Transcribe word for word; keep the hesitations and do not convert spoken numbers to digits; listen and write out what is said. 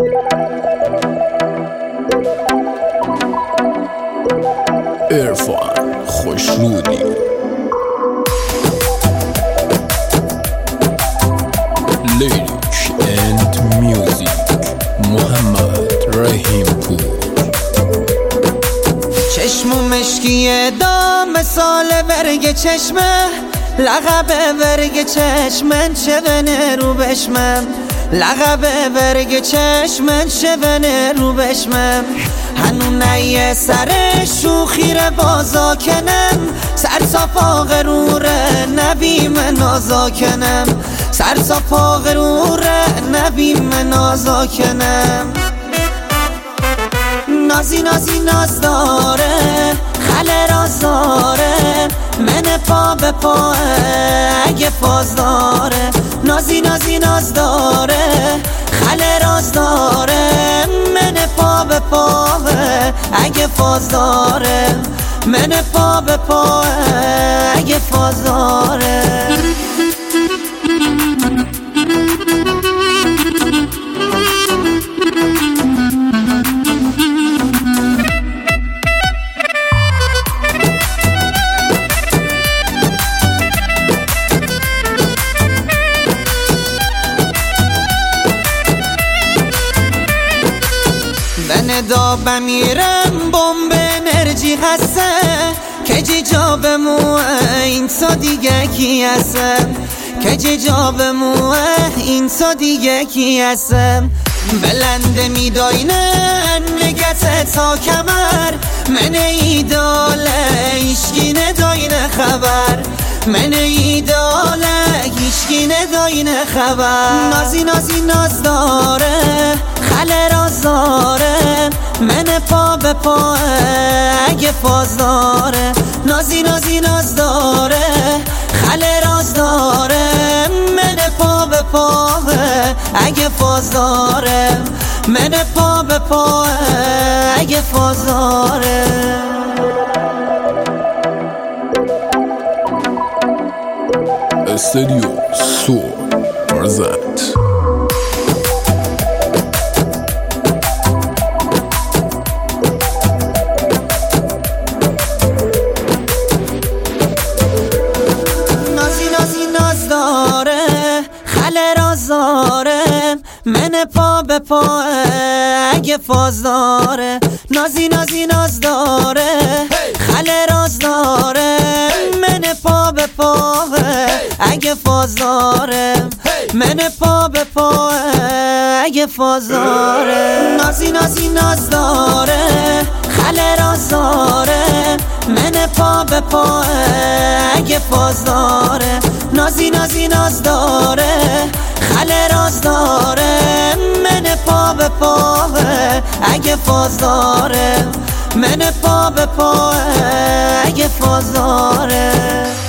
عرفان خوشرودی لیریک اند میوزیک محمد رحیم پور. چشم و مشکی دام مثال ورگ چشمه، لقب ورگ چشمن شونه رو بشمم، لقب ورگ چشمن شونه رو بشمم. هنو نیه سر شوخی ره بازا کنم، سر ساپا غروره نبی من نازا کنم، سر ساپا غروره نبی من نازا کنم. نازی نازی ناز داره خله راز داره، من پا به پاه اگه فاز داره. نازی نازی ناز داره خله راز داره، من پا به پاه اگه فاز داره، من پا به پاه اگه فاز داره. ندا بمیرم بمب انرژی هسته، که جا به موه این سا دیگه کی هستم، که جا به موه این سا دیگه کی هستم. بلنده میداینه نگت تا کمر، من ایداله ایشکی نداینه خبر، من ایداله ایشکی نداینه خبر. نازی نازی ناز داره خله راز داره، من پا به پاه اگه فاز داره. نازی نازی ناز داره خله راز داره، من پا به پاه اگه فاز داره، من پا به پاه اگه فاز داره. استودیو سور پرزنت. خله راز داره، من پا به پا اگه فاز داره. نازی نازی ناز داره خله راز داره، من پا به پا اگه فاز داره، من پا به پا اگه فاز داره. نازی نازی ناز داره خله راز داره، من پا به پا اگه فاز داره. نازی نازی ناز داره خله راز داره، من پا به پا اگه فاز داره، من پا به پا اگه فاز داره.